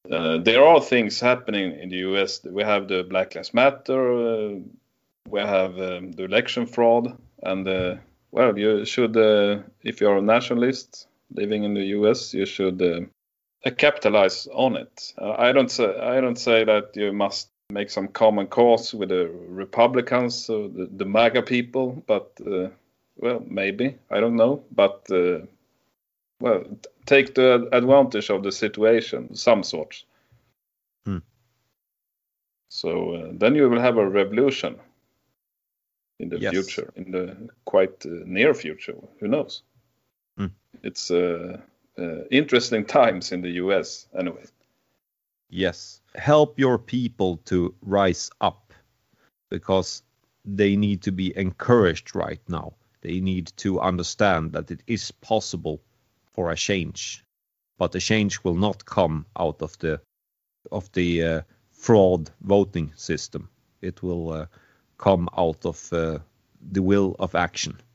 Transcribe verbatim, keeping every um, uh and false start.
uh, there are things happening in the U S. We have the Black Lives Matter, uh, we have um, the election fraud, and uh, well, you should, uh, if you're a nationalist living in the U S, you should uh, capitalize on it. Uh, I don't say I don't say that you must make some common cause with the Republicans, so the, the MAGA people, but uh, well, maybe, I don't know, but uh, well, t- take the advantage of the situation, some sort. Hmm. So uh, then you will have a revolution in the Yes. future, in the quite uh, near future. Who knows? Hmm. It's uh, uh, interesting times in the U S anyway. Yes. Help your people to rise up, because they need to be encouraged right now. They need to understand that it is possible for a change, but the change will not come out of the of the uh, fraud voting system. It will uh, come out of uh, the will of action.